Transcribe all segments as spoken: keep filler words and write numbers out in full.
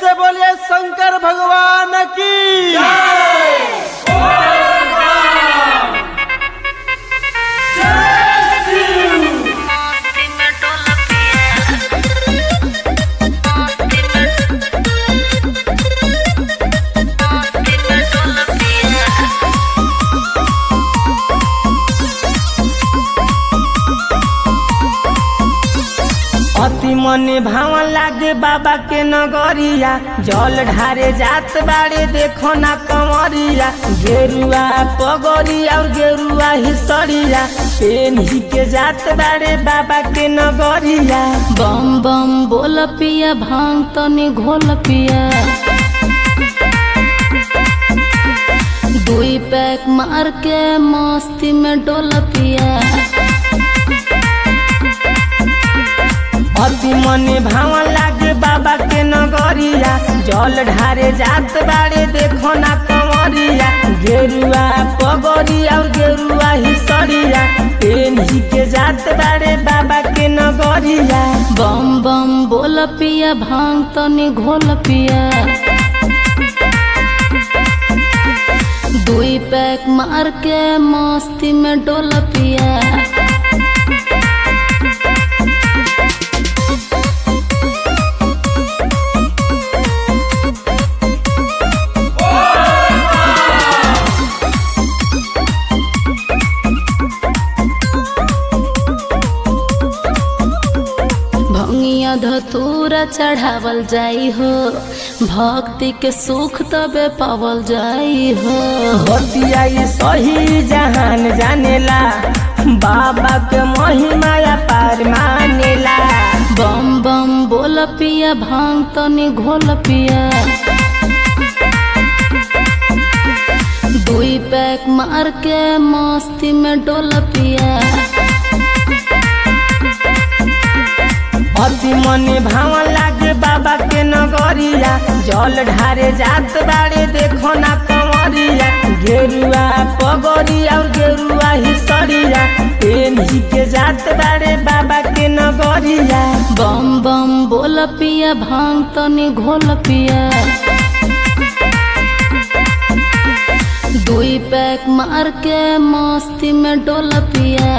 से बोलिए शंकर भगवान की जय। अति मन भावन लागे बाबा के नगरिया, जल ढारे जात बाड़े देखो ना कंवरिया। गेरुआ पगड़ी और गेरुआ हिसरिया पेन ही के जात बाड़े बाबा के नगरिया। बम बम बोल पिया भांग तनी घोल पिया, दुई पैक मार के मस्ती में डोल पिया। अति मन भावन लागे बाबा के नगरिया, जल ढारे जात बाड़े देखो ना कंवरिया। गेरुआ पगड़ी और गेरुआ हिसरिया पेन ही के जात बाड़े बाबा के नगरिया। बम बम बोल पिया भांग तनी घोल पिया, दुई पैक मार के मस्ती में डोल पिया। भंगिया धतूरा चढ़ावल जाई हो, भक्ति के सुख तबे पावल जाई हो। बतिया ये सही जहान जानेला, बाबा के महिमा पार मानेला। बम बम बोल पिया भांग तनी घोल पिया, दुई पैक मार के मस्ती में डोल पिया। अति मन भावन लागे बाबा के नगरिया, जल ढारे जात बाड़े देखो ना कंवरिया। गेरुआ पगड़ी और गेरुआ हिसरिया पेन ही के जात बाड़े बाबा के नगरिया। बम बम बोल पिया भांग तनी घोल पिया, दुई पैक मार के मस्ती में डोल पिया।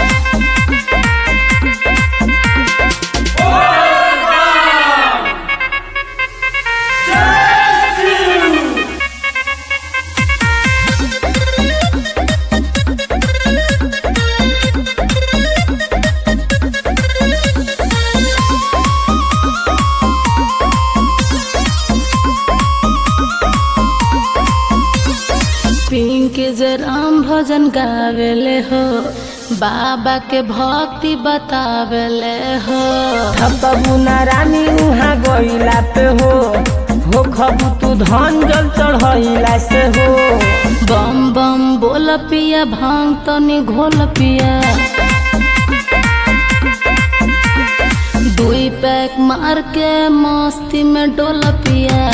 पिंकी जराम भजन गावेले हो, बाबा के भक्ति बतावेले हो। थकबू ना रानी उहाँ गइला पे हो, हो खबू तू धन जल चढ़ैला से हो। बम बम बोल पिया भांग तनी घोल पिया, दुई पैक मार के मस्ती में डोल पिया।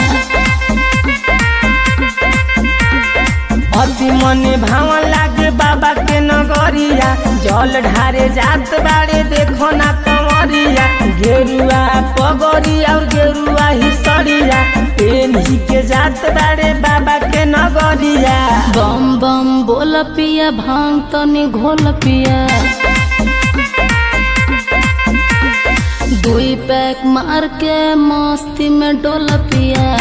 अति मन भावन लागे बाबा के नगरिया, जल ढारे जात बाड़े देखो ना कंवरिया। गेरुआ पगड़ी और गेरुआ हिसरिया पेन ही के जात बाड़े बाबा के नगरिया। बम बम बोल पिया भांग तनी घोल पिया, दुई पैक मार के मस्ती में डोल पिया।